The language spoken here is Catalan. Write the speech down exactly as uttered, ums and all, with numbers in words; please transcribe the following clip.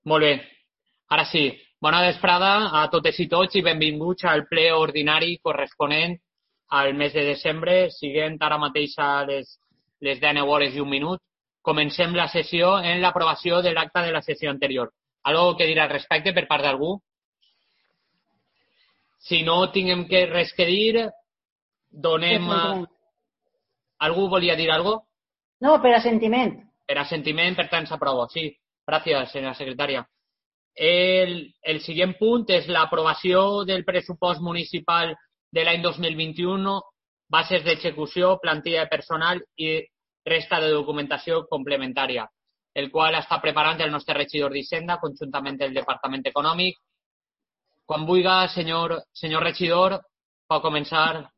Molt bé. Ara sí, bona vesprada a totes i tots i benvinguts al ple ordinari corresponent al mes de desembre, siguent ara mateix a les, les dinou hores i un minut. Comencem la sessió en l'aprovació de l'acta de la sessió anterior. Algo que dir al respecte per part d'algú? Si no tinguem que res que dir, donem... Algú volia dir algo? No, per assentiment. Per assentiment, per tant, s'aprova. Sí, gràcies, senyora secretària. El, el següent punt és l'aprovació del pressupost municipal de l'any dos mil vint-i-u, bases d'execució, plantilla de personal i resta de documentació complementària, el qual està preparant el nostre regidor d'Hisenda conjuntament amb el Departament Econòmic. Quan vulgui, senyor, senyor regidor, pot començar